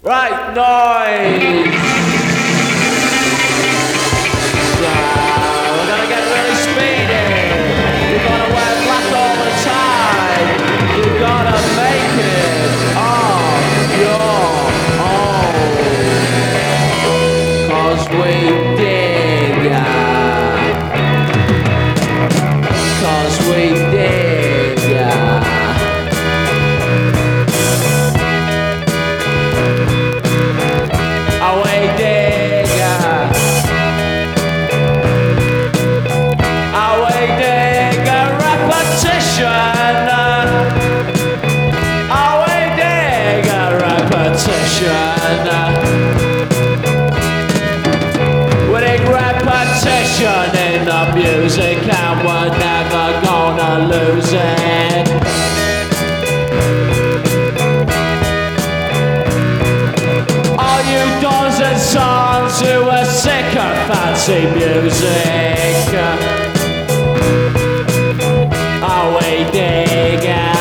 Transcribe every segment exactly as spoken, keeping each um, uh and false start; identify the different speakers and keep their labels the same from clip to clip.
Speaker 1: Right, noise! Yeah, we're gonna get really speedy. You're gonna wear black all the time. You're gonna make it on your own. Cause we dig ya. Cause we dig ya. Repetition in the music, and we're never gonna lose it. All you dons and sons who are sick of fancy music, are we digging?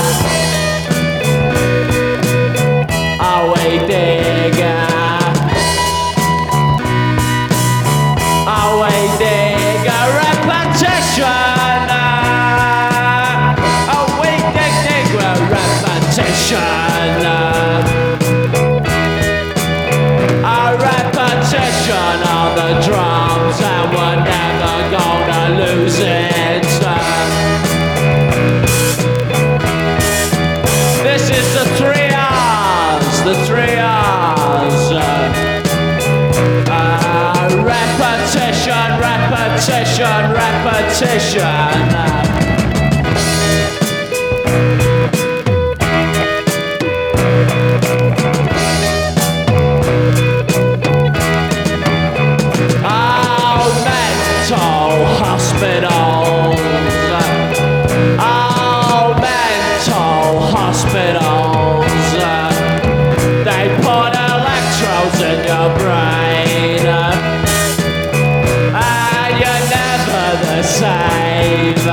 Speaker 1: Are we digging? On the drums, and we're never gonna lose it. This is the three R's, the three R's. Uh, repetition, repetition, repetition. Hospitals, oh, mental hospitals, they put electrodes in your brain, and you're never the same.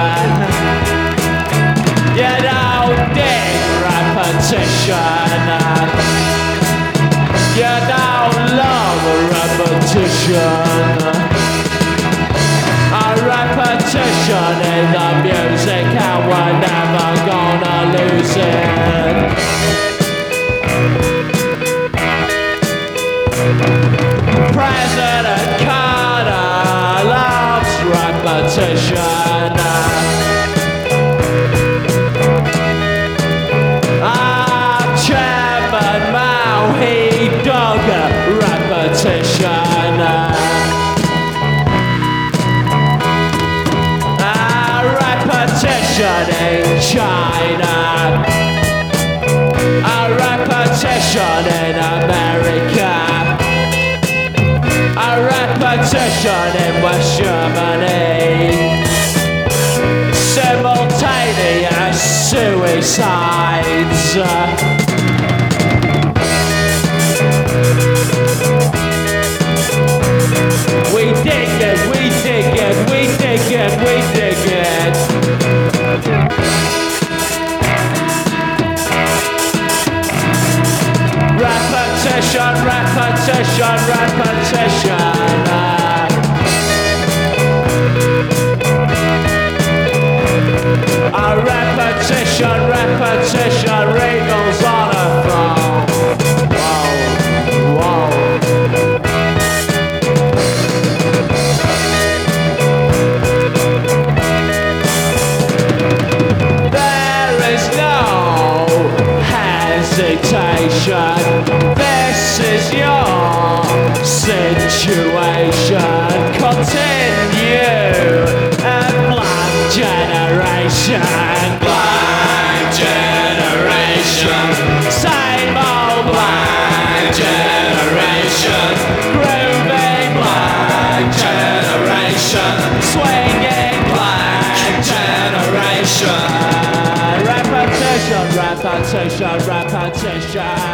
Speaker 1: You don't dig repetition, you don't love repetition. Repetition in the music, and we're never gonna lose it. President Carter loves repetition. Ah, Chairman Mao, he dug repetition. In China, a repetition in America, a repetition in West Germany, simultaneous suicides. We dig it, we dig it, we dig it, we dig it. Repetition, repetition, repetition. A repetition, repetition, Regal's on a phone. Whoa, whoa. This is your situation. Continue a blind generation. Blind generation. Same old blind generation. Grooving blind generation. Swinging blind generation. Repetition, repetition, repetition.